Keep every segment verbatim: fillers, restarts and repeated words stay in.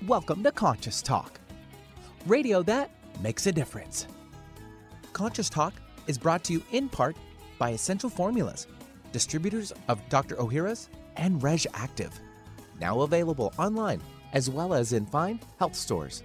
Welcome to Conscious Talk, radio that makes a difference. Conscious Talk is brought to you in part by Essential Formulas, distributors of Doctor Ohhira's and Reg Active, now available online as well as in fine health stores.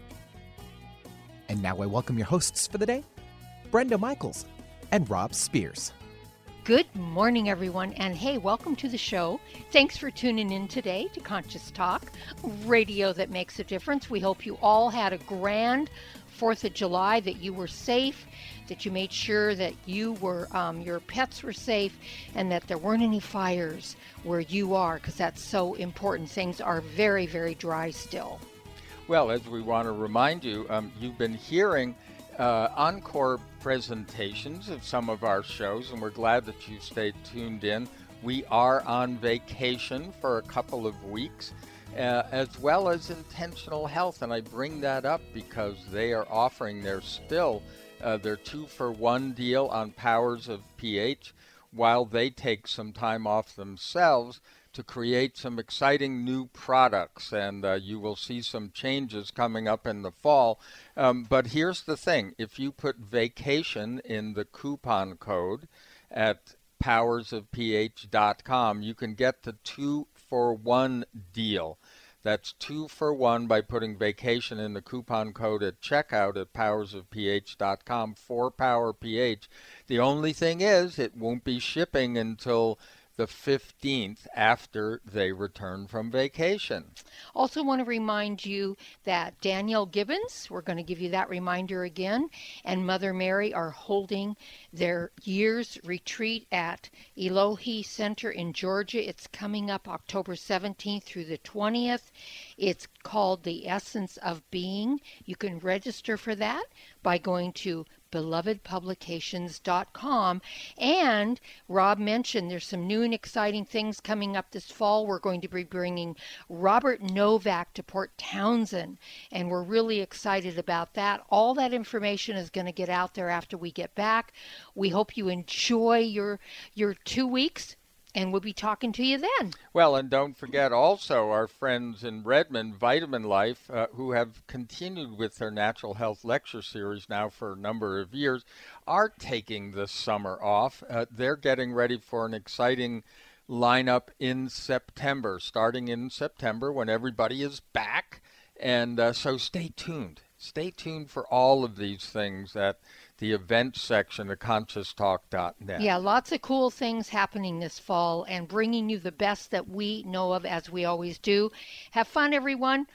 And now I welcome your hosts for the day, Brenda Michaels and Rob Spears. Good morning, everyone, and hey, welcome to the show. Thanks for tuning in today to Conscious Talk, radio that makes a difference. We hope you all had a grand fourth of July, that you were safe, that you made sure that you were, um, your pets were safe, and that there weren't any fires where you are, because that's so important. Things are very, very dry still. Well, as we want to remind you, um, you've been hearing uh, encore presentations of some of our shows, and we're glad that you stayed tuned in. We are on vacation for a couple of weeks, uh, as well as Intentional Health, and I bring that up because they are offering their still uh, their two-for-one deal on Powers of pH, while they take some time off themselves to create some exciting new products, and uh, you will see some changes coming up in the fall. Um, but here's the thing. If you put vacation in the coupon code at powers of pH dot com, you can get the two-for-one deal. That's two for one by putting vacation in the coupon code at checkout at powers of pH dot com for Power pH. The only thing is it won't be shipping until the fifteenth after they return from vacation. Also want to remind you that Danielle Gibbons, we're going to give you that reminder again, and Mother Mary are holding their year's retreat at Elohi Center in Georgia. It's coming up October seventeenth through the twentieth. It's called The Essence of Being. You can register for that by going to beloved publications dot com. And Rob mentioned there's some new and exciting things coming up this fall. We're going to be bringing Robert Novak to Port Townsend, and we're really excited about that. All that information is going to get out there after we get back. We hope you enjoy your your two weeks. And we'll be talking to you then. Well, and don't forget also our friends in Redmond, Vitamin Life, uh, who have continued with their natural health lecture series now for a number of years, are taking the summer off. Uh, they're getting ready for an exciting lineup in September, starting in September when everybody is back. And uh, so stay tuned. Stay tuned for all of these things at the events section of conscious talk dot net. Yeah, lots of cool things happening this fall and bringing you the best that we know of, as we always do. Have fun, everyone.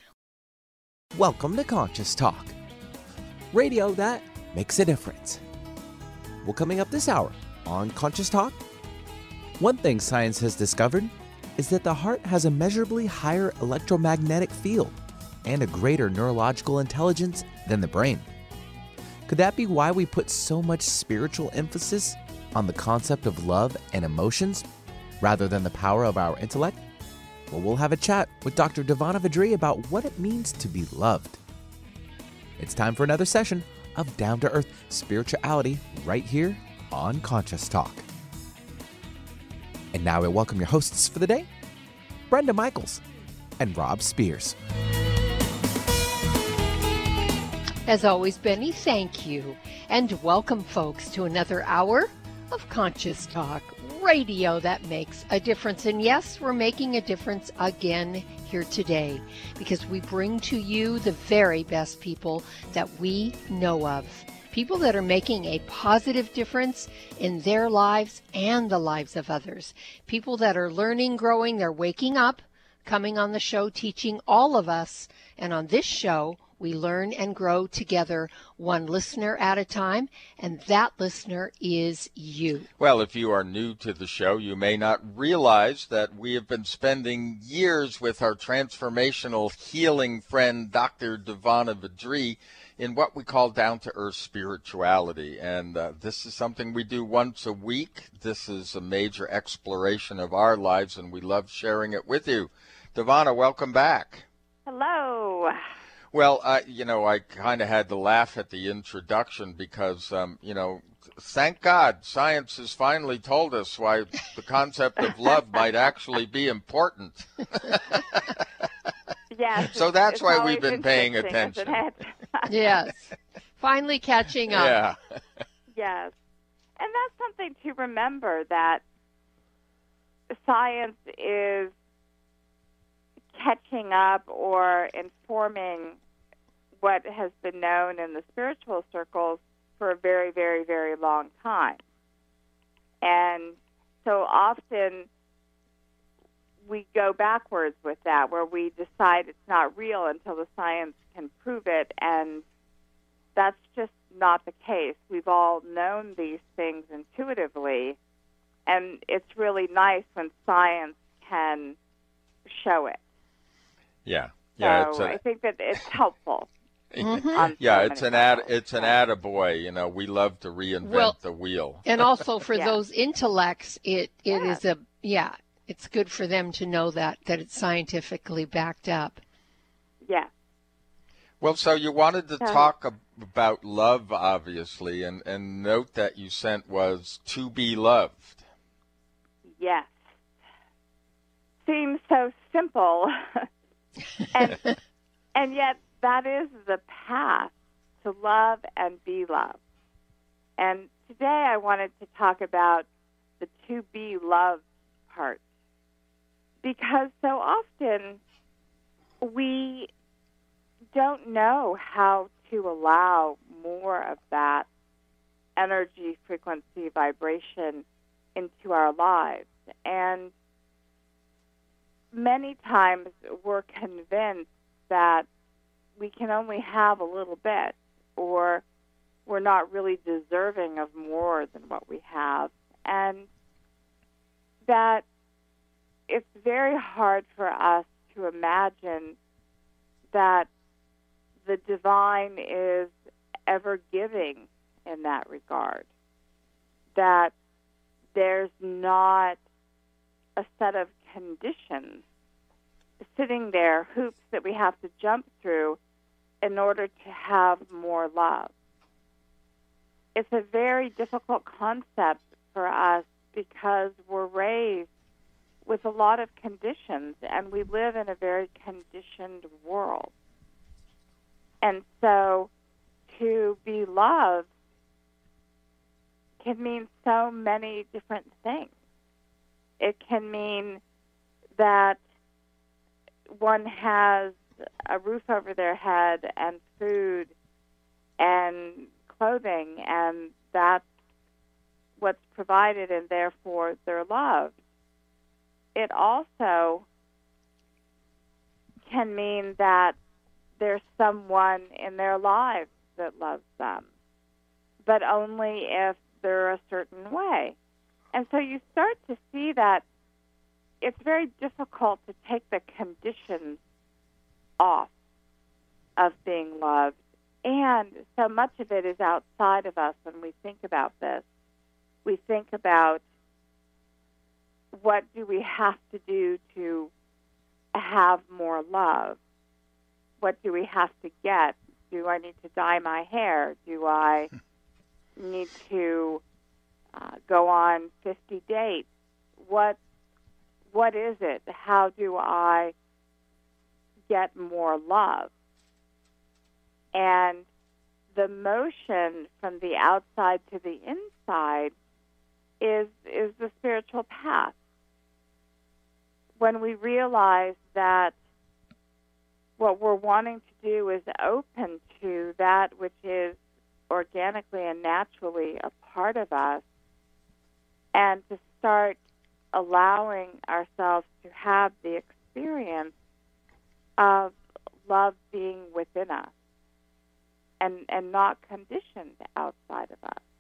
Welcome to Conscious Talk, radio that makes a difference. Well, coming up this hour on Conscious Talk, one thing science has discovered is that the heart has a measurably higher electromagnetic field and a greater neurological intelligence than the brain. Could that be why we put so much spiritual emphasis on the concept of love and emotions rather than the power of our intellect? Well, we'll have a chat with Doctor Devana Vadri about what it means to be loved. It's time for another session of down-to-earth spirituality right here on Conscious Talk. And now I welcome your hosts for the day, Brenda Michaels and Rob Spears. As always, Benny, thank you. And welcome, folks, to another hour of Conscious Talk, radio that makes a difference. And yes, we're making a difference again here today because we bring to you the very best people that we know of. People that are making a positive difference in their lives and the lives of others. People that are learning, growing, they're waking up, coming on the show, teaching all of us. And on this show, we learn and grow together, one listener at a time, and that listener is you. Well, if you are new to the show, you may not realize that we have been spending years with our transformational healing friend, Doctor Devana Vadri, in what we call down-to-earth spirituality. And uh, this is something we do once a week. This is a major exploration of our lives, and we love sharing it with you. Devana, welcome back. Hello. Well, I, you know, I kind of had to laugh at the introduction because, um, you know, thank God science has finally told us why the concept of love might actually be important. Yes. So that's it's why always we've been paying interesting, attention. isn't it? Yes. Finally catching up. Yeah. Yes. And that's something to remember, that science is catching up or informing what has been known in the spiritual circles for a very, very, very long time. And so often we go backwards with that, where we decide it's not real until the science can prove it, and that's just not the case. We've all known these things intuitively, and it's really nice when science can show it. Yeah. Yeah. So it's a, I think that it's helpful. Mhm. yeah, so it's many an ad, levels. it's an attaboy. You know, we love to reinvent Well, the wheel. And also for Yeah. those intellects, it, it Yeah. is a, yeah, it's good for them to know that, that it's scientifically backed up. Yeah. Well, so you wanted to So- talk ab- about love, obviously, and, and note that you sent was to be loved. Yes. Seems so simple. and and yet that is the path to love and be loved. And today I wanted to talk about the to be loved part. Because so often we don't know how to allow more of that energy, frequency, vibration into our lives. And many times we're convinced that we can only have a little bit, or we're not really deserving of more than what we have. And that it's very hard for us to imagine that the divine is ever giving in that regard, that there's not a set of conditions sitting there, hoops that we have to jump through in order to have more love. It's a very difficult concept for us because we're raised with a lot of conditions, and we live in a very conditioned world. And so to be loved can mean so many different things. It can mean that one has a roof over their head and food and clothing, and that's what's provided, and therefore they're loved. It also can mean that there's someone in their lives that loves them, but only if they're a certain way. And so you start to see that it's very difficult to take the conditions off of being loved. And so much of it is outside of us when we think about this. We think about, what do we have to do to have more love? What do we have to get? Do I need to dye my hair? Do I need to uh, go on fifty dates? What What is it? How do I get more love? And the motion from the outside to the inside is is the spiritual path. When we realize that what we're wanting to do is open to that which is organically and naturally a part of us, and to start allowing ourselves to have the experience of love being within us and, and not conditioned outside of us.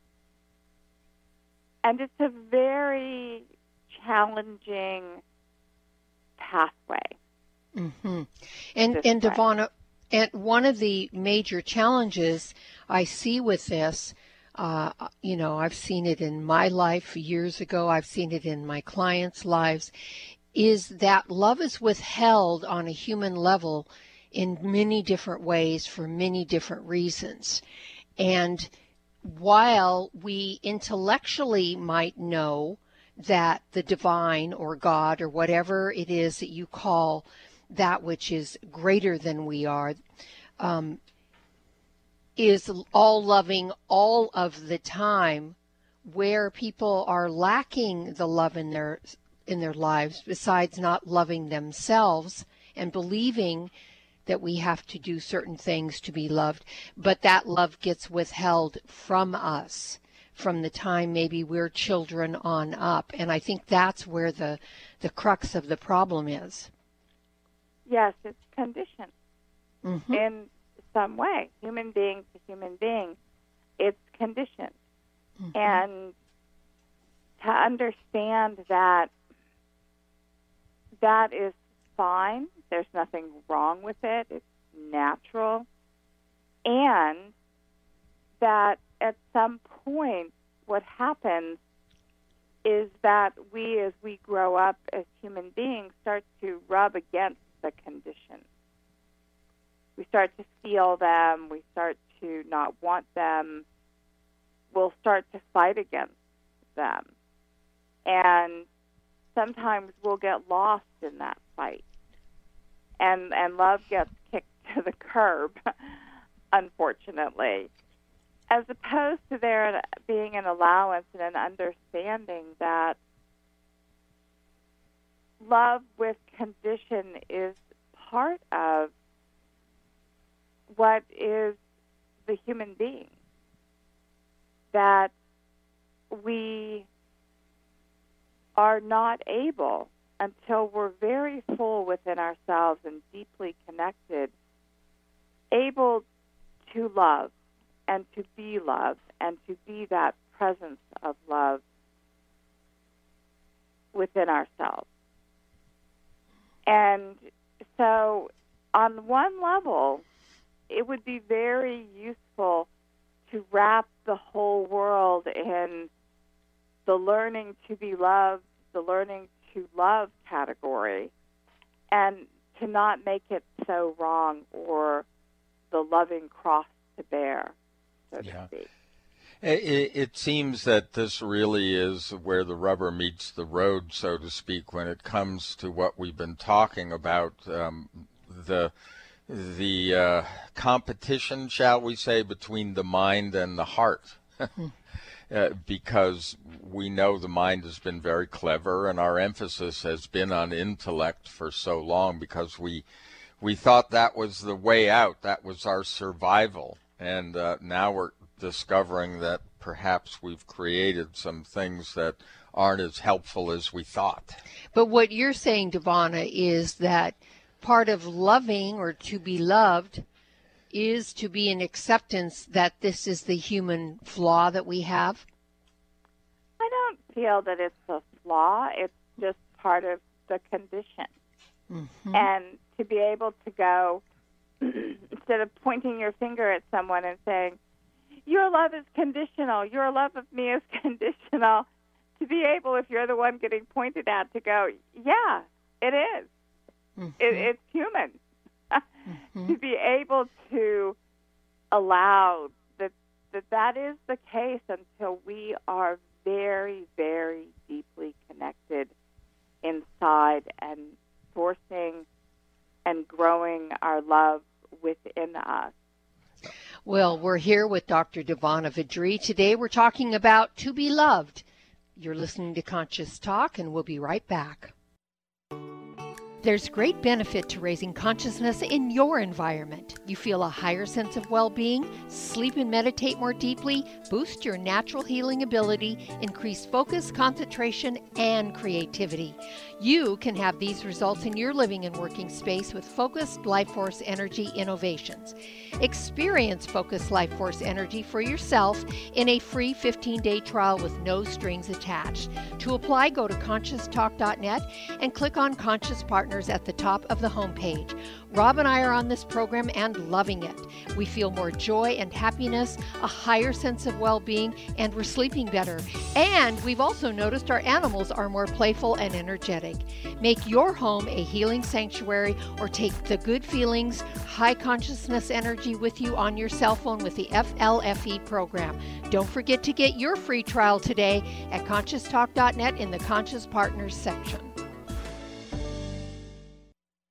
And it's a very challenging pathway. Mm-hmm. And, This and way. Devonna, and one of the major challenges I see with this, uh, you know, I've seen it in my life years ago, I've seen it in my clients' lives, is that love is withheld on a human level in many different ways for many different reasons. And while we intellectually might know that the divine or God or whatever it is that you call that which is greater than we are, um, is all loving all of the time, where people are lacking the love in their in their lives, besides not loving themselves and believing that we have to do certain things to be loved, but that love gets withheld from us from the time maybe we're children on up. And I think that's where the, the crux of the problem is. Yes, it's conditioned Mm-hmm. in some way. Human being to human being, it's conditioned. Mm-hmm. And to understand that that is fine, there's nothing wrong with it, it's natural, and that at some point what happens is that we, as we grow up as human beings, start to rub against the conditions. We start to feel them, we start to not want them, we'll start to fight against them. And sometimes we'll get lost in that fight. And and love gets kicked to the curb, unfortunately. As opposed to there being an allowance and an understanding that love with condition is part of what is the human being. That we are not able, until we're very full within ourselves and deeply connected, able to love and to be loved and to be that presence of love within ourselves. And so on one level, it would be very useful to wrap the whole world in the learning to be loved, the learning to love category, and to not make it so wrong or the loving cross to bear, so Yeah. to speak. It, it seems that this really is where the rubber meets the road, so to speak, when it comes to what we've been talking about, um, the the uh, competition, shall we say, between the mind and the heart. uh, because we know the mind has been very clever, and our emphasis has been on intellect for so long because we we thought that was the way out, that was our survival. And uh, now we're discovering that perhaps we've created some things that aren't as helpful as we thought. But what you're saying, Devana, is that part of loving or to be loved is to be in acceptance that this is the human flaw that we have? I don't feel that it's a flaw. It's just part of the condition. Mm-hmm. And to be able to go, instead of pointing your finger at someone and saying, your love is conditional, your love of me is conditional, to be able, if you're the one getting pointed at, to go, yeah, it is. Mm-hmm. It, it's human. Mm-hmm. To be able to allow that, that that is the case until we are very, very deeply connected inside and forcing and growing our love within us. Well, we're here with Doctor Devana Vidri. Today we're talking about to be loved. You're listening to Conscious Talk, and we'll be right back. There's great benefit to raising consciousness in your environment. You feel a higher sense of well-being, sleep and meditate more deeply, boost your natural healing ability, increase focus, concentration, and creativity. You can have these results in your living and working space with Focused Life Force Energy Innovations. Experience Focused Life Force Energy for yourself in a free fifteen-day trial with no strings attached. To apply, go to conscious talk dot net and click on Conscious Partners at the top of the homepage. Rob and I are on this program and loving it. We feel more joy and happiness, a higher sense of well-being, and we're sleeping better. And we've also noticed our animals are more playful and energetic. Make your home a healing sanctuary, or take the good feelings, high consciousness energy with you on your cell phone with the F L F E program. Don't forget to get your free trial today at conscious talk dot net in the Conscious Partners section.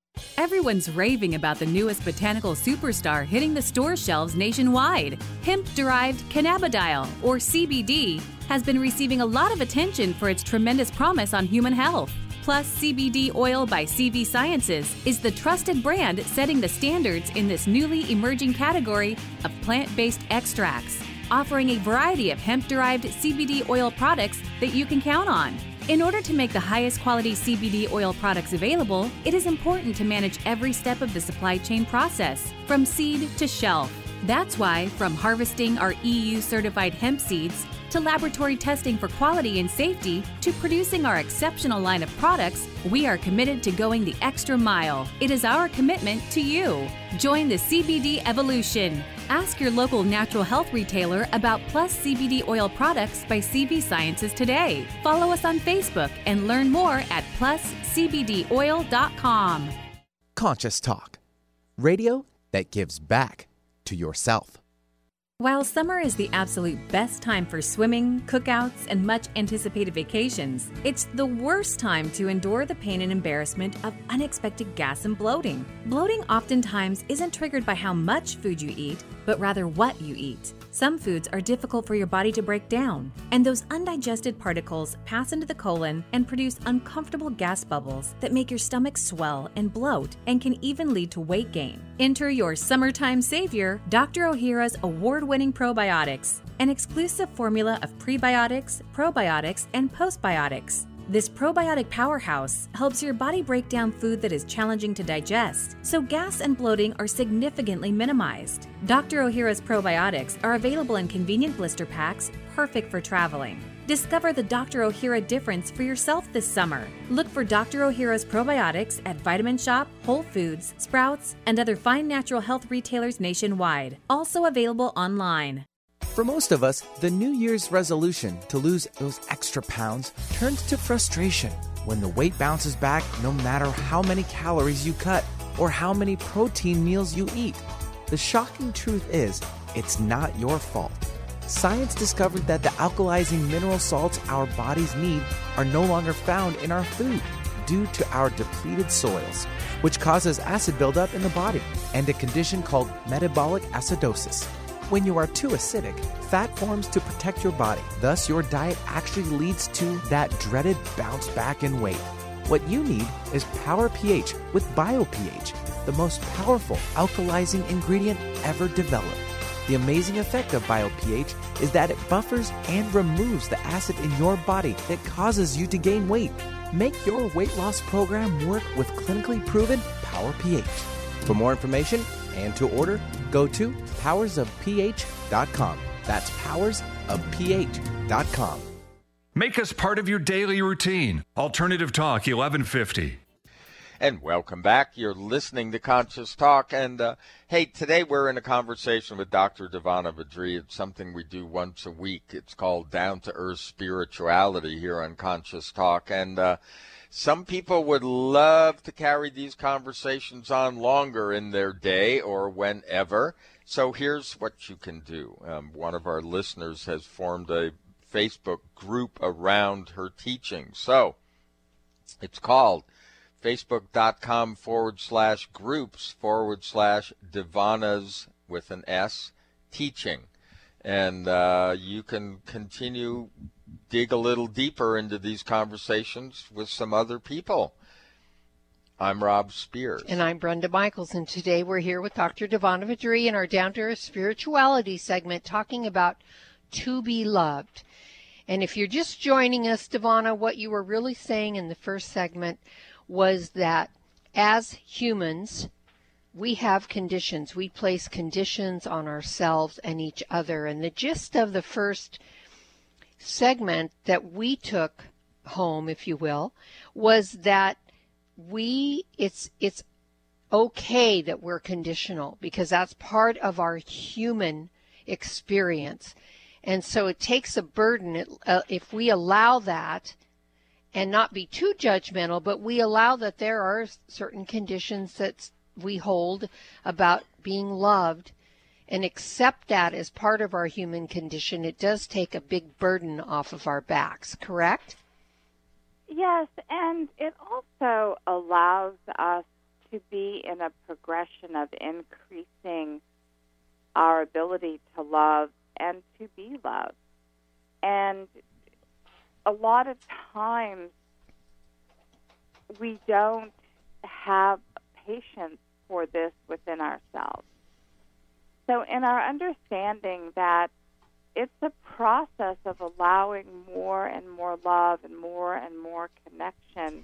Everyone's raving about the newest botanical superstar hitting the store shelves nationwide. Hemp-derived cannabidiol, or C B D, has been receiving a lot of attention for its tremendous promise on human health. Plus, C B D Oil by C V Sciences is the trusted brand setting the standards in this newly emerging category of plant-based extracts, offering a variety of hemp-derived C B D oil products that you can count on. In order to make the highest quality C B D oil products available, it is important to manage every step of the supply chain process, from seed to shelf. That's why, from harvesting our E U-certified hemp seeds, to laboratory testing for quality and safety, to producing our exceptional line of products, we are committed to going the extra mile. It is our commitment to you. Join the C B D evolution. Ask your local natural health retailer about Plus C B D oil products by C V Sciences today. Follow us on Facebook and learn more at plus c b d oil dot com. Conscious Talk, radio that gives back to yourself. While summer is the absolute best time for swimming, cookouts, and much anticipated vacations, it's the worst time to endure the pain and embarrassment of unexpected gas and bloating. Bloating oftentimes isn't triggered by how much food you eat, but rather what you eat. Some foods are difficult for your body to break down, and those undigested particles pass into the colon and produce uncomfortable gas bubbles that make your stomach swell and bloat and can even lead to weight gain. Enter your summertime savior, Doctor Ohhira's award-winning probiotics, an exclusive formula of prebiotics, probiotics, and postbiotics. This probiotic powerhouse helps your body break down food that is challenging to digest, so gas and bloating are significantly minimized. Doctor Ohhira's probiotics are available in convenient blister packs, perfect for traveling. Discover the Doctor Ohhira difference for yourself this summer. Look for Doctor Ohhira's probiotics at Vitamin Shop, Whole Foods, Sprouts, and other fine natural health retailers nationwide. Also available online. For most of us, the New Year's resolution to lose those extra pounds turns to frustration when the weight bounces back no matter how many calories you cut or how many protein meals you eat. The shocking truth is, it's not your fault. Science discovered that the alkalizing mineral salts our bodies need are no longer found in our food due to our depleted soils, which causes acid buildup in the body and a condition called metabolic acidosis. When you are too acidic, fat forms to protect your body. Thus, your diet actually leads to that dreaded bounce back in weight. What you need is Power pH with BioPH, the most powerful alkalizing ingredient ever developed. The amazing effect of BioPH is that it buffers and removes the acid in your body that causes you to gain weight. Make your weight loss program work with clinically proven Power pH. For more information and to order, go to powers of ph dot com. That's powers of ph dot com. Make us part of your daily routine. Alternative Talk, eleven fifty. And welcome back. You're listening to Conscious Talk. And, uh, hey, today we're in a conversation with Doctor Devana Vadri. It's something we do once a week. It's called Down to Earth Spirituality here on Conscious Talk. And uh, some people would love to carry these conversations on longer in their day or whenever. So here's what you can do. Um, one of our listeners has formed a Facebook group around her teaching. So it's called facebook.com forward slash groups forward slash Devana's with an S teaching. And uh, you can continue, dig a little deeper into these conversations with some other people. I'm Rob Spears. And I'm Brenda Michaels, and today we're here with Doctor Devana Vadri in our Down to Earth Spirituality segment talking about to be loved. And if you're just joining us, Devana, what you were really saying in the first segment was that as humans, we have conditions. We place conditions on ourselves and each other. And the gist of the first segment that we took home, if you will, was that we it's it's okay that we're conditional because that's part of our human experience. And so it takes a burden it, uh, if we allow that and not be too judgmental, but we allow that there are certain conditions that we hold about being loved and accept that as part of our human condition. It does take a big burden off of our backs, correct? Yes, and it also allows us to be in a progression of increasing our ability to love and to be loved. And a lot of times we don't have patience for this within ourselves. So in our understanding that it's a process of allowing more and more love and more and more connection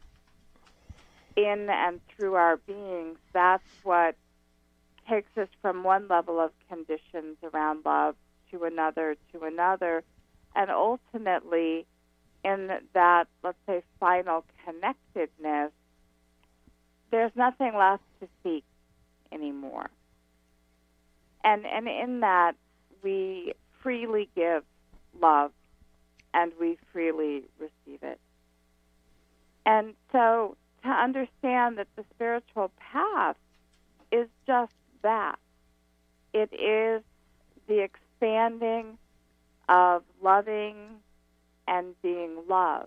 in and through our beings, that's what takes us from one level of conditions around love to another, to another, and ultimately in that, let's say, final connectedness, there's nothing left to seek anymore. And and in that, we freely give love and we freely receive it. And so to understand that the spiritual path is just that. It is the expanding of loving and being loved.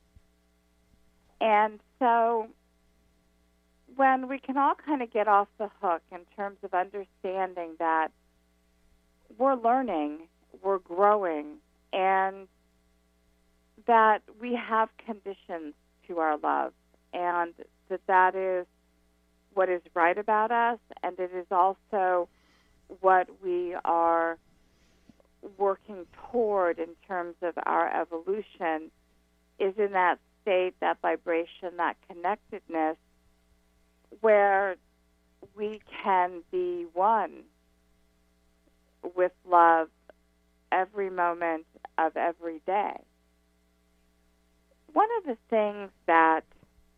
And so when we can all kind of get off the hook in terms of understanding that we're learning, we're growing, and that we have conditions to our love, and that that is what is right about us, and it is also what we are working toward in terms of our evolution, is in that state, that vibration, that connectedness, where we can be one with love every moment of every day. One of the things that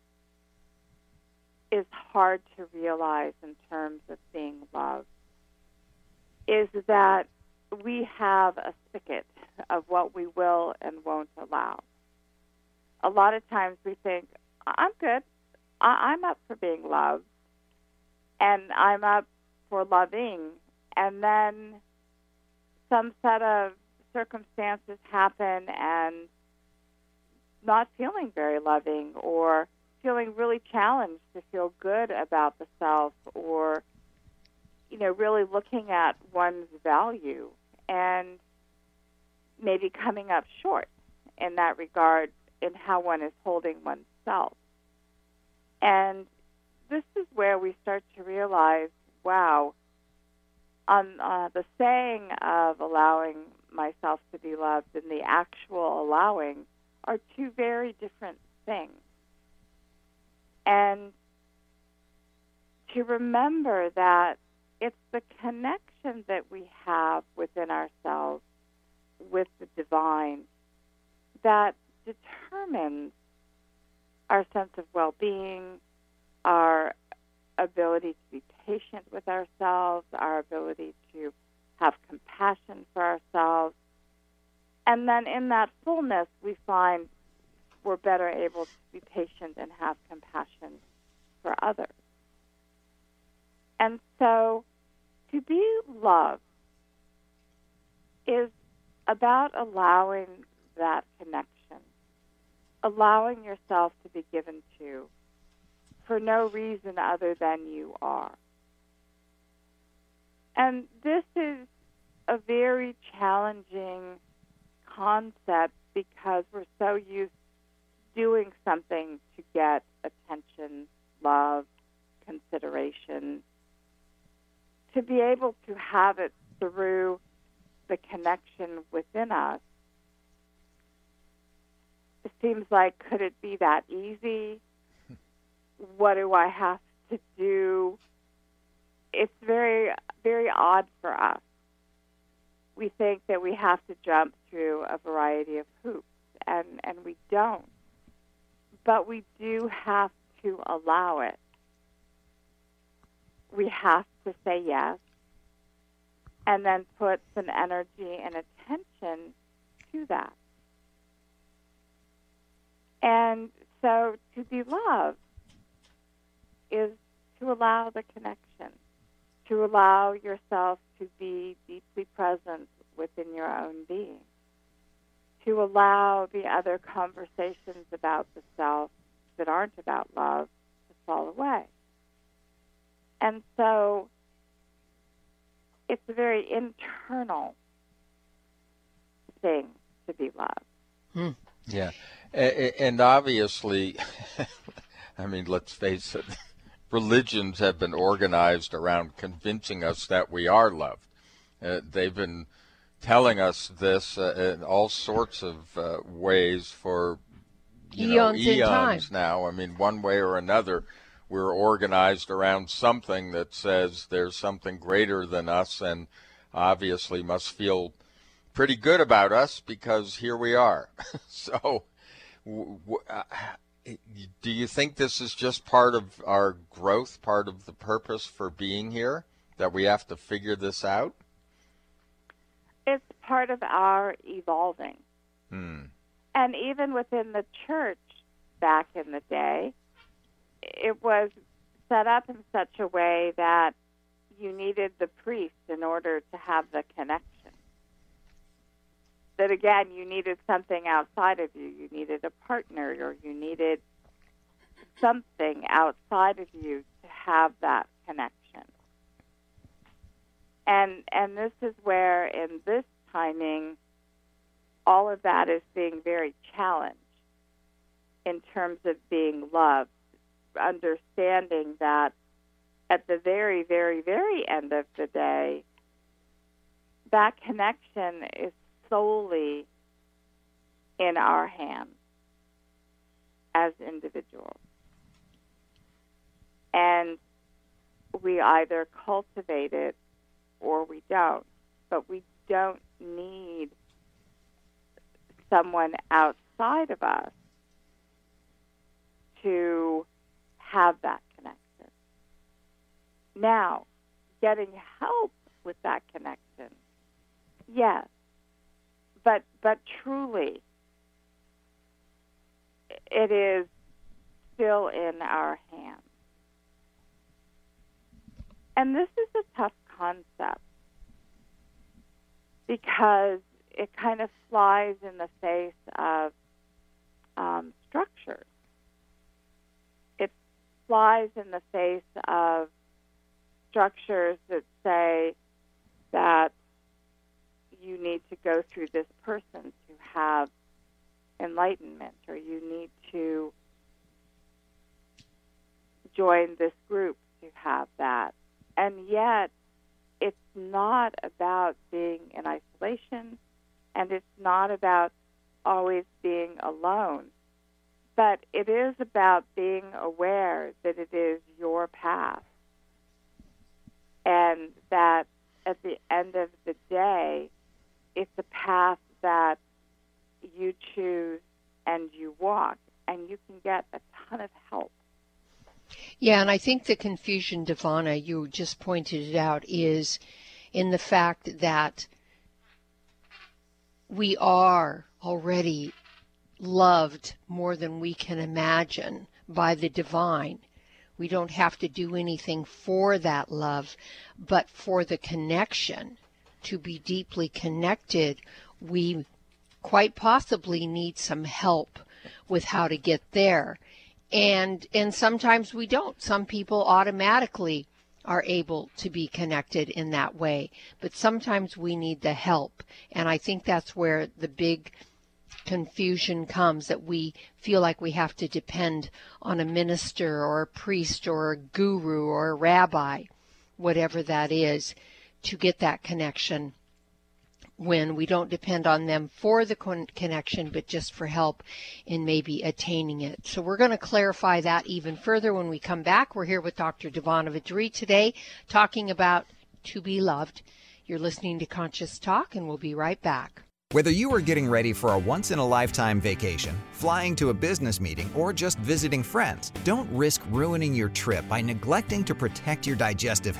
is hard to realize in terms of being loved is that we have a spigot of what we will and won't allow. A lot of times we think, I'm good. I- I'm up for being loved, and I'm up for loving, and then some set of circumstances happen and not feeling very loving, or feeling really challenged to feel good about the self, or, you know, really looking at one's value and maybe coming up short in that regard in how one is holding oneself. And this is where we start to realize, wow, on uh, the saying of allowing myself to be loved and the actual allowing are two very different things. And to remember that it's the connection that we have within ourselves with the divine that determines our sense of well-being, our ability to be patient with ourselves, our ability to have compassion for ourselves. And then in that fullness, we find we're better able to be patient and have compassion for others. And so to be loved is about allowing that connection, allowing yourself to be given to for no reason other than you are. And this is a very challenging concept because we're so used to doing something to get attention, love, consideration. To be able to have it through the connection within us, it seems like, could it be that easy? What do I have to do? It's very, very odd for us. We think that we have to jump through a variety of hoops, and, and we don't. But we do have to allow it. We have to say yes, and then put some energy and attention to that. And so to be loved is to allow the connection, to allow yourself to be deeply present within your own being, to allow the other conversations about the self that aren't about love to fall away. And so it's a very internal thing to be loved. Hmm. Yeah. And obviously, I mean, let's face it, religions have been organized around convincing us that we are loved. Uh, they've been telling us this uh, in all sorts of uh, ways for you know, eons, in time. eons now. I mean, one way or another, we're organized around something that says there's something greater than us, and obviously must feel pretty good about us because here we are. So w- w- uh, do you think this is just part of our growth, part of the purpose for being here, that we have to figure this out? It's part of our evolving. Hmm. And even within the church back in the day, it was set up in such a way that you needed the priest in order to have the connection. That again, you needed something outside of you. You needed a partner, or you needed something outside of you to have that connection. And and this is where, in this timing, all of that is being very challenged in terms of being loved, understanding that at the very, very, very end of the day, that connection is solely in our hands as individuals. And we either cultivate it or we don't. But we don't need someone outside of us to have that connection. Now, getting help with that connection, yes. But but truly, it is still in our hands. And this is a tough concept because it kind of flies in the face of um, structures. It flies in the face of structures that say that you need to go through this person to have enlightenment, or you need to join this group to have that. And yet, it's not about being in isolation, and it's not about always being alone. But it is about being aware that it is your path, and that at the end of the day, it's a path that you choose and you walk, and you can get a ton of help. Yeah, and I think the confusion, Devana, you just pointed it out, is in the fact that we are already loved more than we can imagine by the divine. We don't have to do anything for that love, but for the connection, to be deeply connected, we quite possibly need some help with how to get there. And and sometimes we don't. Some people automatically are able to be connected in that way. But sometimes we need the help. And I think that's where the big confusion comes, that we feel like we have to depend on a minister or a priest or a guru or a rabbi, whatever that is, to get that connection, when we don't depend on them for the con- connection, but just for help in maybe attaining it. So we're going to clarify that even further when we come back. We're here with Doctor Devana Vidri today, talking about to be loved. You're listening to Conscious Talk, and we'll be right back. Whether you are getting ready for a once-in-a-lifetime vacation, flying to a business meeting, or just visiting friends, don't risk ruining your trip by neglecting to protect your digestive health.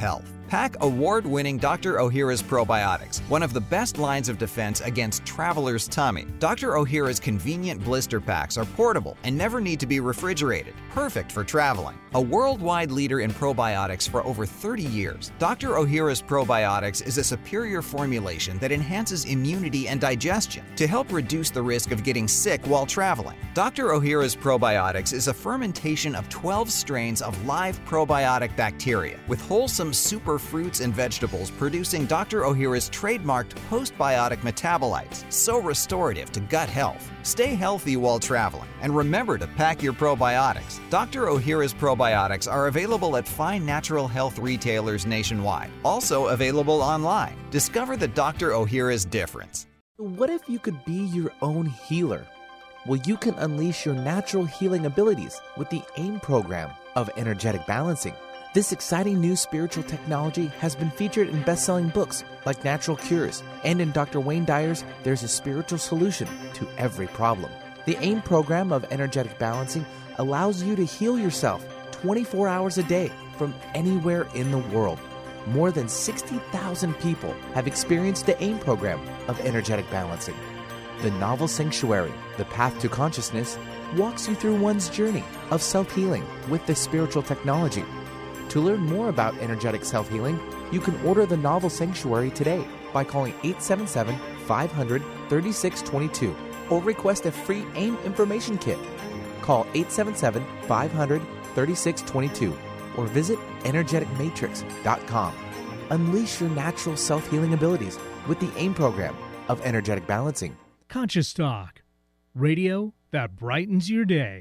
Pack award-winning Doctor Ohhira's probiotics, one of the best lines of defense against traveler's tummy. Doctor Ohhira's convenient blister packs are portable and never need to be refrigerated, perfect for traveling. A worldwide leader in probiotics for over thirty years, Doctor Ohhira's probiotics is a superior formulation that enhances immunity and digestion to help reduce the risk of getting sick while traveling. Doctor Ohhira's probiotics is a fermentation of twelve strains of live probiotic bacteria with wholesome super fruits and vegetables producing Doctor Ohhira's trademarked postbiotic metabolites, so restorative to gut health. Stay healthy while traveling and remember to pack your probiotics. Doctor Ohhira's probiotics are available at fine natural health retailers nationwide, also available online. Discover the Doctor Ohhira's difference. What if you could be your own healer? Well, you can unleash your natural healing abilities with the AIM program of energetic balancing. This exciting new spiritual technology has been featured in best-selling books like Natural Cures, and in Doctor Wayne Dyer's There's a Spiritual Solution to Every Problem. The AIM program of energetic balancing allows you to heal yourself twenty-four hours a day from anywhere in the world. More than sixty thousand people have experienced the AIM program of energetic balancing. The novel Sanctuary, The Path to Consciousness, walks you through one's journey of self-healing with this spiritual technology. To learn more about energetic self-healing, you can order the novel Sanctuary today by calling eight seven seven, five hundred, thirty-six twenty-two or request a free AIM information kit. Call eight seven seven, five hundred, thirty-six twenty-two or visit energetic matrix dot com. Unleash your natural self-healing abilities with the AIM program of energetic balancing. Conscious Talk, radio that brightens your day.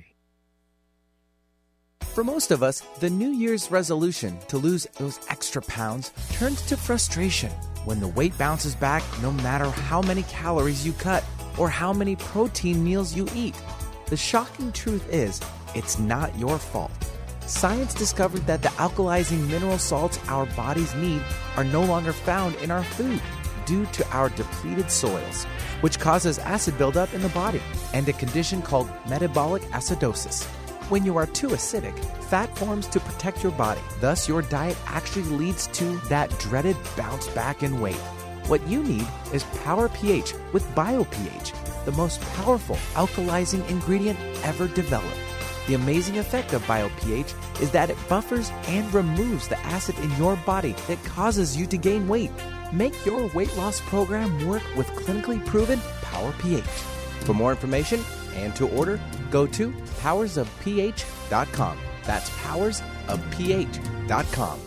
For most of us, the New Year's resolution to lose those extra pounds turns to frustration when the weight bounces back no matter how many calories you cut or how many protein meals you eat. The shocking truth is, it's not your fault. Science discovered that the alkalizing mineral salts our bodies need are no longer found in our food due to our depleted soils, which causes acid buildup in the body and a condition called metabolic acidosis. When you are too acidic, fat forms to protect your body. Thus, your diet actually leads to that dreaded bounce back in weight. What you need is Power pH with BioPH, the most powerful alkalizing ingredient ever developed. The amazing effect of BioPH is that it buffers and removes the acid in your body that causes you to gain weight. Make your weight loss program work with clinically proven Power pH. For more information and to order, go to powers of pH dot com. That's powers of pH dot com.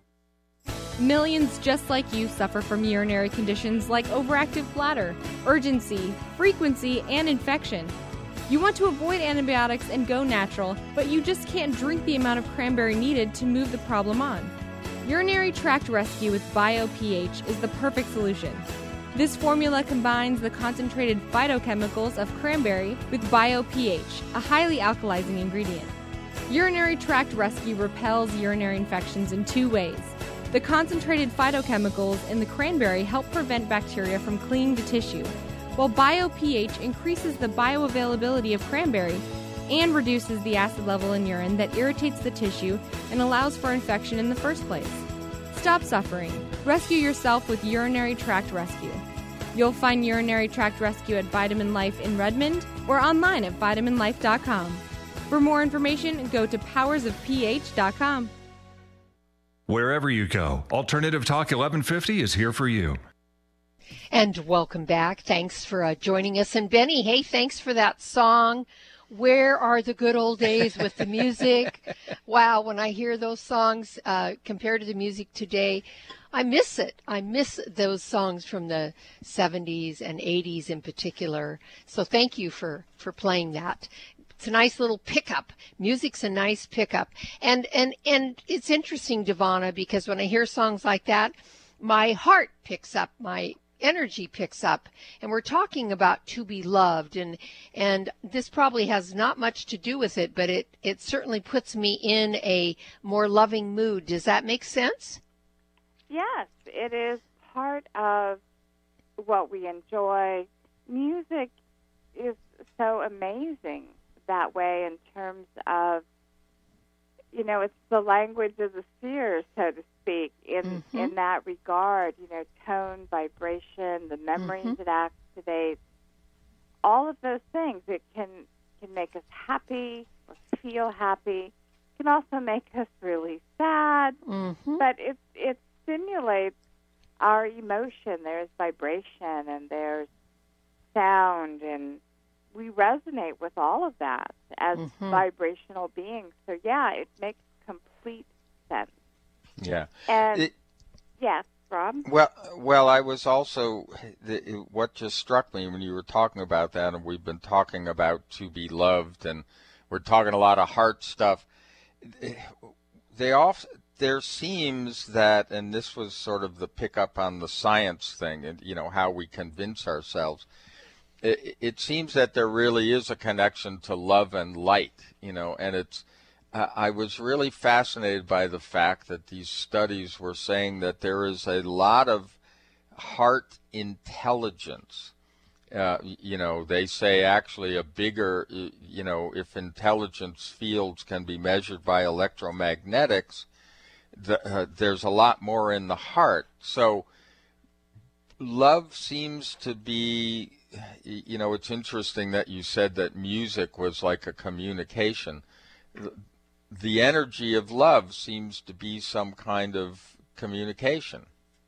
Millions just like you suffer from urinary conditions like overactive bladder, urgency, frequency, and infection. You want to avoid antibiotics and go natural, but you just can't drink the amount of cranberry needed to move the problem on. Urinary Tract Rescue with BioPH is the perfect solution. This formula combines the concentrated phytochemicals of cranberry with BioPH, a highly alkalizing ingredient. Urinary Tract Rescue repels urinary infections in two ways. The concentrated phytochemicals in the cranberry help prevent bacteria from clinging to tissue, while BioPH increases the bioavailability of cranberry and reduces the acid level in urine that irritates the tissue and allows for infection in the first place. Stop suffering. Rescue yourself with Urinary Tract Rescue. You'll find Urinary Tract Rescue at Vitamin Life in Redmond or online at vitamin life dot com. For more information, go to powers of pH dot com. Wherever you go, Alternative Talk eleven fifty is here for you. And welcome back. Thanks for uh, joining us. And Benny, hey, thanks for that song. Where are the good old days with the music? Wow, when I hear those songs uh, compared to the music today, I miss it. I miss those songs from the seventies and eighties in particular. So thank you for, for playing that. It's a nice little pickup. Music's a nice pickup. And, and, and it's interesting, Devana, because when I hear songs like that, my heart picks up, my energy picks up, and we're talking about to be loved, and and this probably has not much to do with it, but it it certainly puts me in a more loving mood. Does that make sense? Yes, it is part of what we enjoy. Music is so amazing that way in terms of, you know, it's the language of the sphere, so to speak, in Mm-hmm. in that regard. You know, tone, vibration, the memories Mm-hmm. it activates, all of those things. It can can make us happy or feel happy. It can also make us really sad. Mm-hmm. But it it stimulates our emotion. There's vibration and there's sound, and we resonate with all of that as Mhm. vibrational beings. So yeah, it makes complete sense. Yeah. And It- yes, Rob. Well, well, I was also the, what just struck me when you were talking about that, and we've been talking about to be loved, and we're talking a lot of heart stuff. They off there seems that, and this was sort of the pickup on the science thing, and you know how we convince ourselves. It, it seems that there really is a connection to love and light, you know, and it's. Uh, I was really fascinated by the fact that these studies were saying that there is a lot of heart intelligence. Uh, you know, they say actually a bigger, you know, if intelligence fields can be measured by electromagnetics, the, uh, there's a lot more in the heart. So love seems to be, you know, it's interesting that you said that music was like a communication. The energy of love seems to be some kind of communication.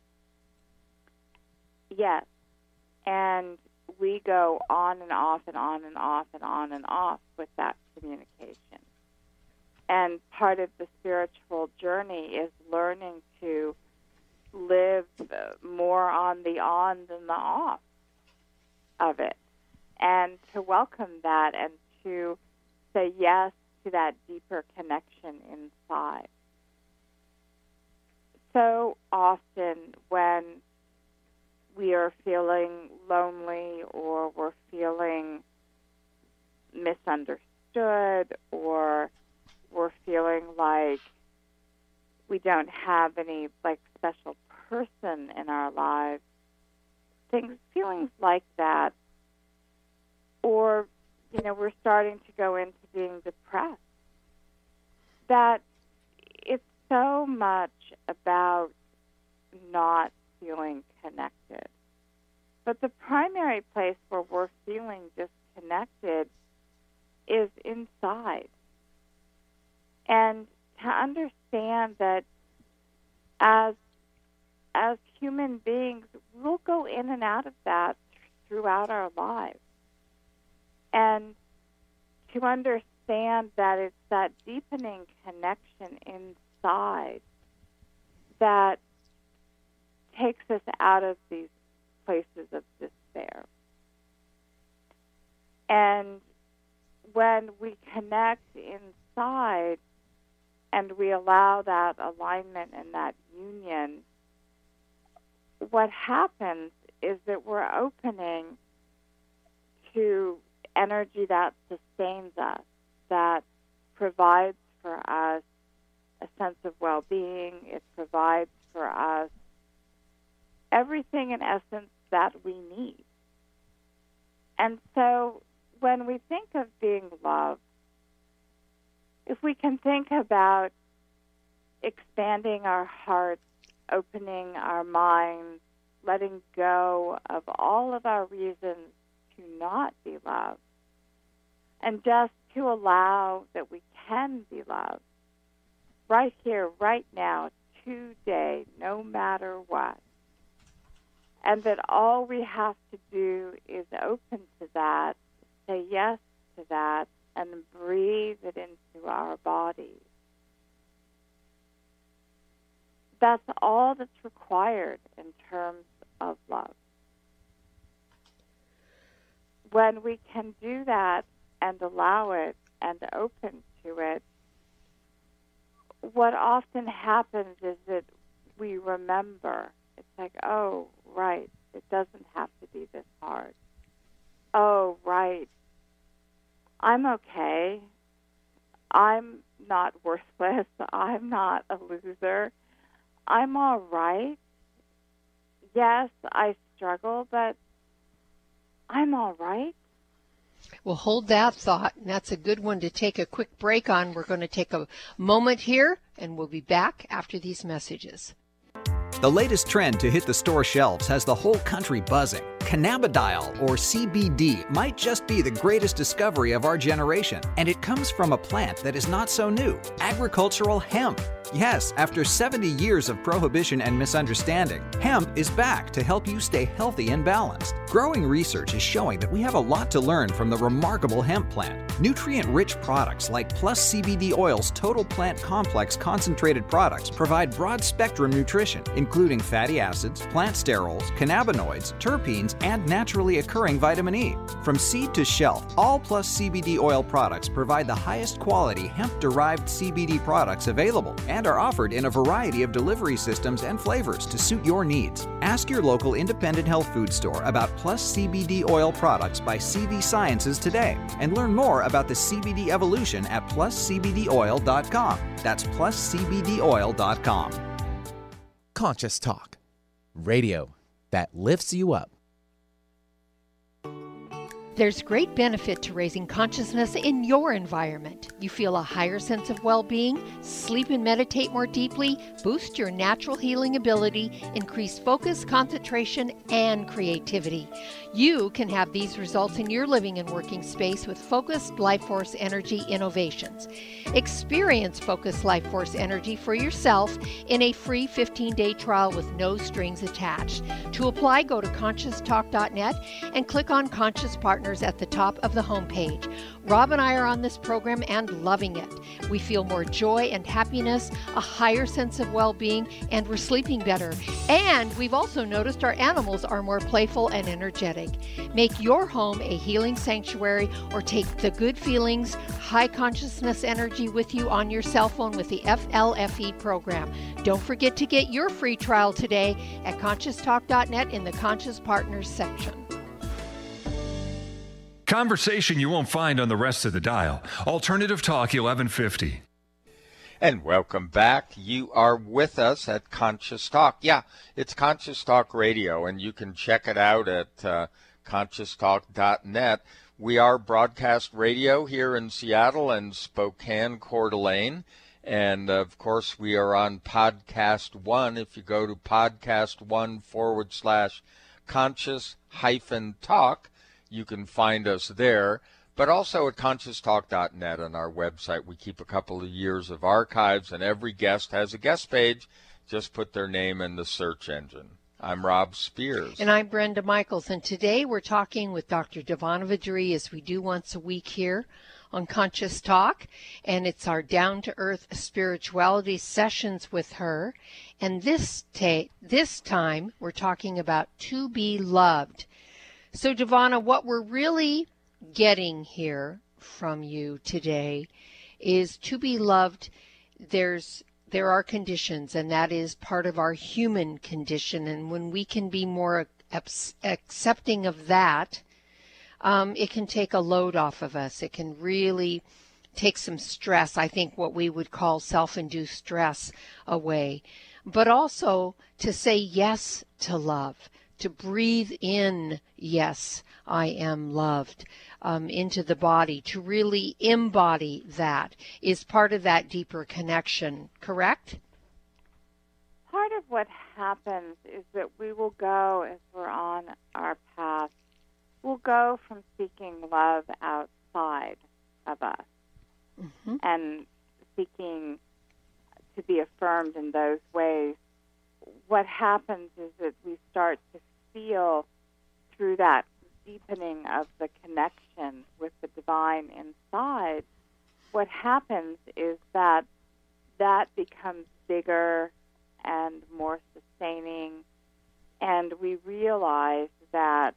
Yes. And we go on and off and on and off and on and off with that communication. And part of the spiritual journey is learning to live more on the on than the off of it, and to welcome that and to say yes to that deeper connection inside. So often when we are feeling lonely or we're feeling misunderstood or we're feeling like we don't have any like special person in our lives, things, feelings like that, or, you know, we're starting to go into being depressed, that it's so much about not feeling connected. But the primary place where we're feeling disconnected is inside. And to understand that as as human beings, we'll go in and out of that throughout our lives. And to understand that it's that deepening connection inside that takes us out of these places of despair. And when we connect inside and we allow that alignment and that union, what happens is that we're opening to energy that sustains us, that provides for us a sense of well-being. It provides for us everything, in essence, that we need. And so when we think of being loved, if we can think about expanding our hearts, opening our minds, letting go of all of our reasons to not be loved, and just to allow that we can be loved right here, right now, today, no matter what. And that all we have to do is open to that, say yes to that, and breathe it into our bodies. That's all that's required in terms of love. When we can do that and allow it and open to it, what often happens is that we remember. It's like, oh, right, it doesn't have to be this hard. Oh, right, I'm okay. I'm not worthless. I'm not a loser. I'm all right. Yes, I struggle, but I'm all right. Well, hold that thought, and that's a good one to take a quick break on. We're going to take a moment here, and we'll be back after these messages. The latest trend to hit the store shelves has the whole country buzzing. Cannabidiol, or C B D, might just be the greatest discovery of our generation, and it comes from a plant that is not so new, agricultural hemp. Yes, after seventy years of prohibition and misunderstanding, hemp is back to help you stay healthy and balanced. Growing research is showing that we have a lot to learn from the remarkable hemp plant. Nutrient-rich products like Plus C B D Oil's Total Plant Complex concentrated products provide broad-spectrum nutrition, including fatty acids, plant sterols, cannabinoids, terpenes, and naturally occurring vitamin E. From seed to shelf, all Plus C B D Oil products provide the highest quality hemp-derived C B D products available and are offered in a variety of delivery systems and flavors to suit your needs. Ask your local independent health food store about Plus C B D Oil products by C V Sciences today and learn more about the C B D evolution at plus c b d oil dot com. That's plus c b d oil dot com. Conscious Talk, radio that lifts you up. There's great benefit to raising consciousness in your environment. You feel a higher sense of well-being, sleep and meditate more deeply, boost your natural healing ability, increase focus, concentration, and creativity. You can have these results in your living and working space with Focused Life Force Energy Innovations. Experience Focused Life Force Energy for yourself in a free fifteen-day trial with no strings attached. To apply, go to conscious talk dot net and click on Conscious Partners at the top of the homepage. Rob and I are on this program and loving it. We feel more joy and happiness, a higher sense of well-being, and we're sleeping better. And we've also noticed our animals are more playful and energetic. Make your home a healing sanctuary or take the good feelings, high consciousness energy with you on your cell phone with the F L F E program. Don't forget to get your free trial today at conscious talk dot net in the Conscious Partners section. Conversation you won't find on the rest of the dial. Alternative Talk eleven fifty. And welcome back. You are with us at Conscious Talk. Yeah, it's Conscious Talk Radio, and you can check it out at uh, conscious talk dot net. We are broadcast radio here in Seattle and Spokane, Coeur d'Alene. And, of course, we are on Podcast One. If you go to podcast one forward slash conscious hyphen talk, you can find us there, but also at conscious talk dot net on our website. We keep a couple of years of archives, and every guest has a guest page. Just put their name in the search engine. I'm Rob Spears. And I'm Brenda Michaels, and today we're talking with Doctor Devana Vidri, as we do once a week here on Conscious Talk, and it's our down-to-earth spirituality sessions with her. And this, ta- this time we're talking about to be loved. So, Devana, what we're really getting here from you today is to be loved. There's there are conditions, and that is part of our human condition. And when we can be more accepting of that, um, it can take a load off of us. It can really take some stress, I think what we would call self-induced stress, away. But also to say yes to love. To breathe in, yes, I am loved, um, into the body, to really embody that is part of that deeper connection, correct? Part of what happens is that we will go, as we're on our path, we'll go from seeking love outside of us mm-hmm. and seeking to be affirmed in those ways. What happens is that we start to feel through that deepening of the connection with the divine inside, what happens is that that becomes bigger and more sustaining, and we realize that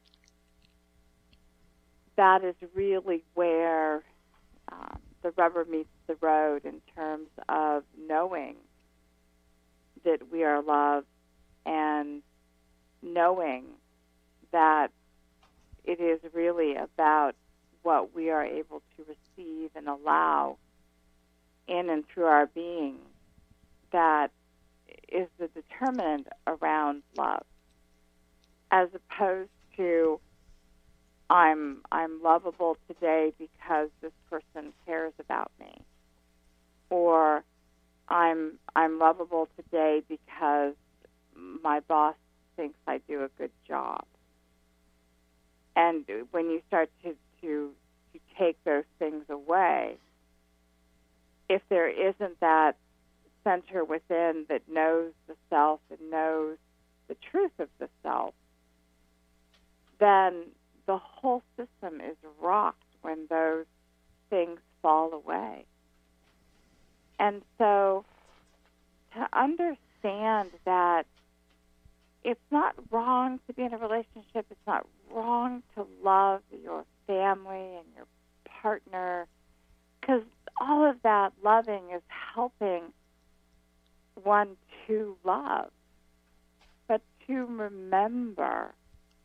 that is really where um, the rubber meets the road in terms of knowing that we are loved and knowing that it is really about what we are able to receive and allow in and through our being that is the determinant around love, as opposed to I'm I'm lovable today because this person cares about me, or I'm I'm lovable today because my boss thinks I do a good job. And when you start to, to, to take those things away, if there isn't that center within that knows the self and knows the truth of the self, then the whole system is rocked when those things fall away. And so to understand that it's not wrong to be in a relationship, it's not wrong to love your family and your partner, because all of that loving is helping one to love, but to remember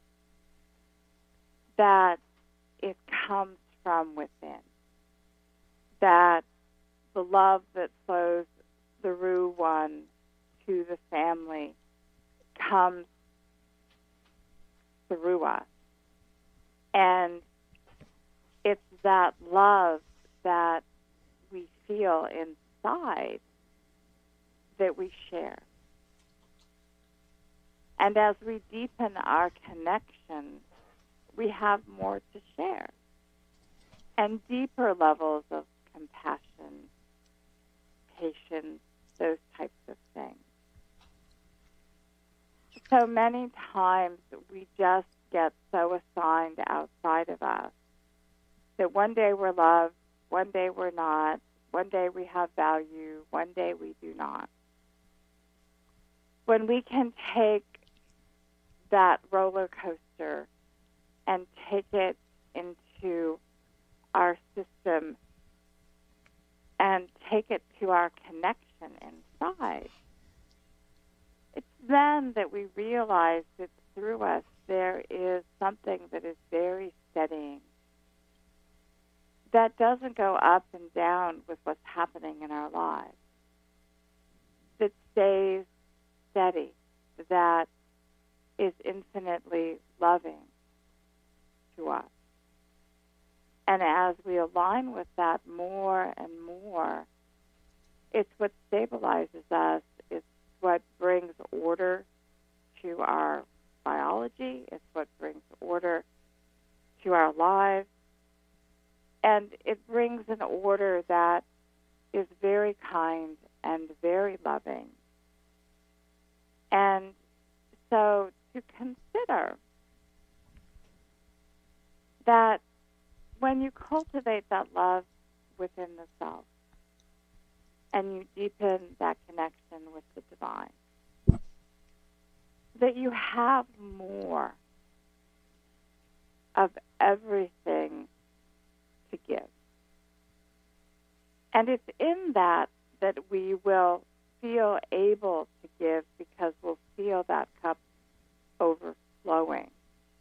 that it comes from within, that the love that flows through one to the family comes through us. And it's that love that we feel inside that we share. And as we deepen our connection, we have more to share, and deeper levels of compassion, patience, those types of things. So many times we just get so assigned outside of us that one day we're loved, one day we're not, one day we have value, one day we do not. When we can take that roller coaster and take it into our system and take it to our connection inside, it's then that we realize that through us there is something that is very steadying, that doesn't go up and down with what's happening in our lives, that stays steady, that is infinitely loving to us. And as we align with that more and more, it's what stabilizes us. It's what brings order to our biology. It's what brings order to our lives. And it brings an order that is very kind and very loving. And so to consider that when you cultivate that love within the self and you deepen that connection with the divine, that you have more of everything to give. And it's in that that we will feel able to give, because we'll feel that cup overflowing.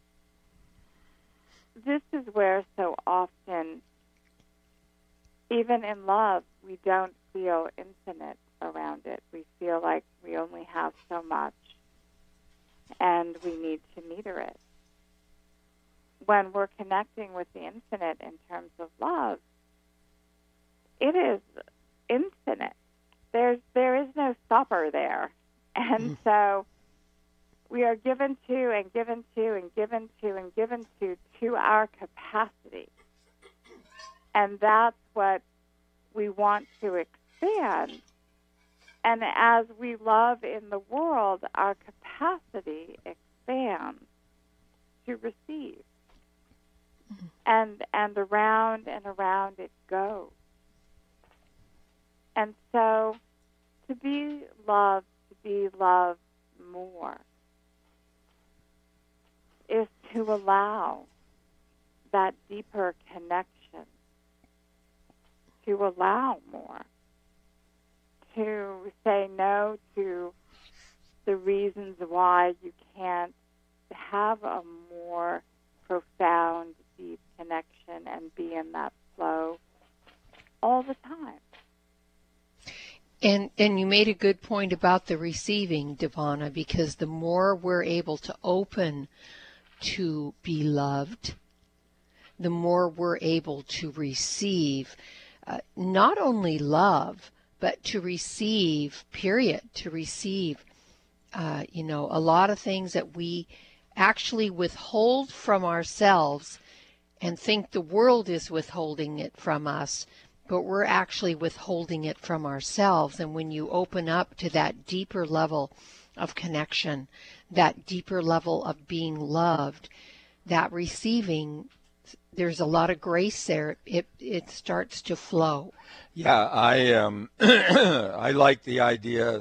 This is where so often, even in love, we don't feel infinite around it. We feel like we only have so much and we need to meter it. When we're connecting with the infinite in terms of love, it is infinite. There's, there is no stopper there. And mm. so we are given to and given to and given to and given to to our capacity. And that's what we want to expand. And as we love in the world, our capacity expands to receive. Mm-hmm. And and around and around it goes. And so to be loved, to be loved more, is to allow that deeper connection, to allow more, to say no to the reasons why you can't have a more profound, deep connection and be in that flow all the time. And and you made a good point about the receiving, Devana, because the more we're able to open to be loved, the more we're able to receive uh, not only love, but to receive, period, to receive, uh, you know, a lot of things that we actually withhold from ourselves and think the world is withholding it from us, but we're actually withholding it from ourselves. And when you open up to that deeper level of connection, that deeper level of being loved, that receiving, there's a lot of grace there. It it starts to flow. Yeah, I um I like the idea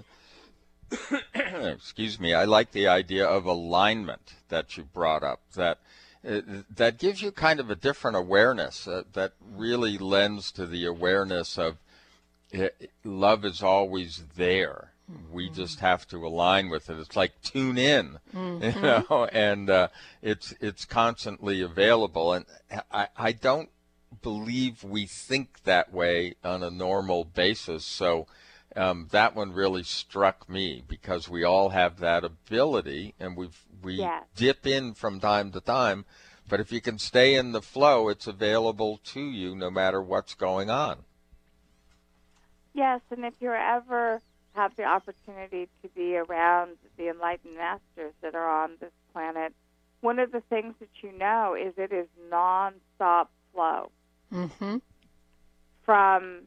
excuse me, I like the idea of alignment that you brought up, that uh, that gives you kind of a different awareness uh, that really lends to the awareness of uh, love is always there. We just have to align with it. It's like tune in, mm-hmm. you know, and uh, it's it's constantly available. And I, I don't believe we think that way on a normal basis. So um, that one really struck me, because we all have that ability, and we've, we yes. dip in from time to time. But if you can stay in the flow, it's available to you no matter what's going on. Yes, and if you're ever have the opportunity to be around the enlightened masters that are on this planet, one of the things that you know is it is non-stop flow. Mm-hmm. From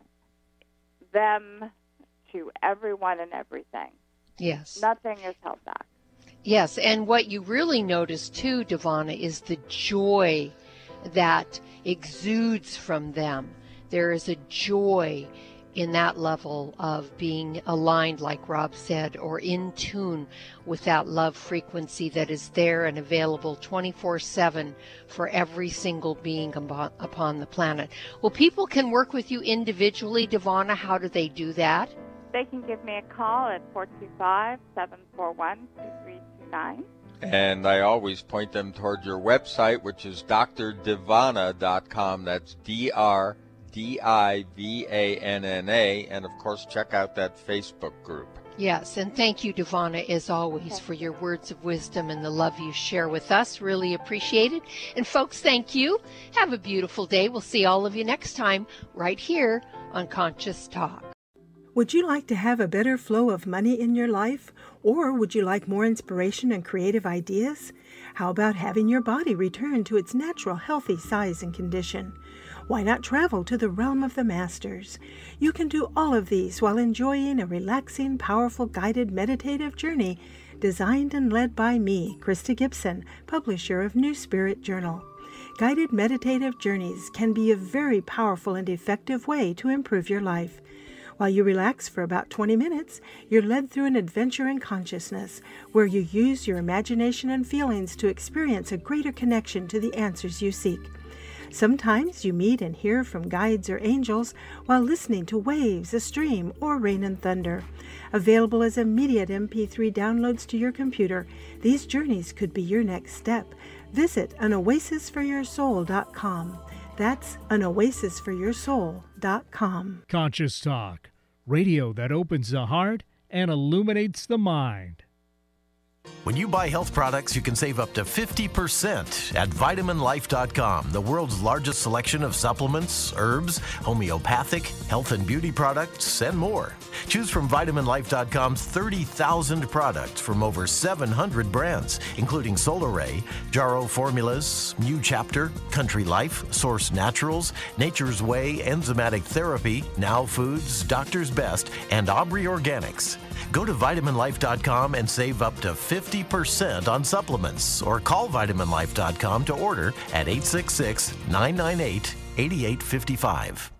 them to everyone and everything. Yes. Nothing is held back. Yes, and what you really notice too, Devana, is the joy that exudes from them. There is a joy in that level of being aligned, like Rob said, or in tune with that love frequency that is there and available twenty-four seven for every single being upon the planet. Well, people can work with you individually. Devana, how do they do that? They can give me a call at four two five, seven four one, two three two nine. And I always point them toward your website, which is D R Divanna dot com. That's D R D I V A N N A, and of course check out that Facebook group. Yes, and thank you, Devana, as always, okay. for your words of wisdom and the love you share with us. Really appreciate it. And folks, thank you. Have a beautiful day. We'll see all of you next time right here on Conscious Talk. Would you like to have a better flow of money in your life? Or would you like more inspiration and creative ideas? How about having your body return to its natural healthy size and condition? Why not travel to the realm of the masters? You can do all of these while enjoying a relaxing, powerful, guided meditative journey designed and led by me, Krista Gibson, publisher of New Spirit Journal. Guided meditative journeys can be a very powerful and effective way to improve your life. While you relax for about twenty minutes, you're led through an adventure in consciousness where you use your imagination and feelings to experience a greater connection to the answers you seek. Sometimes you meet and hear from guides or angels while listening to waves, a stream, or rain and thunder. Available as immediate M P three downloads to your computer, these journeys could be your next step. Visit an oasis for your soul dot com. That's an oasis for your soul dot com. Conscious Talk, radio that opens the heart and illuminates the mind. When you buy health products, you can save up to fifty percent at vitamin life dot com, the world's largest selection of supplements, herbs, homeopathic, health and beauty products, and more. Choose from vitamin life dot com's thirty thousand products from over seven hundred brands, including Solaray, Jarrow Formulas, New Chapter, Country Life, Source Naturals, Nature's Way, Enzymatic Therapy, Now Foods, Doctor's Best, and Aubrey Organics. Go to vitamin life dot com and save up to fifty percent on supplements, or call vitamin life dot com to order at eight six six, nine nine eight, eight eight five five.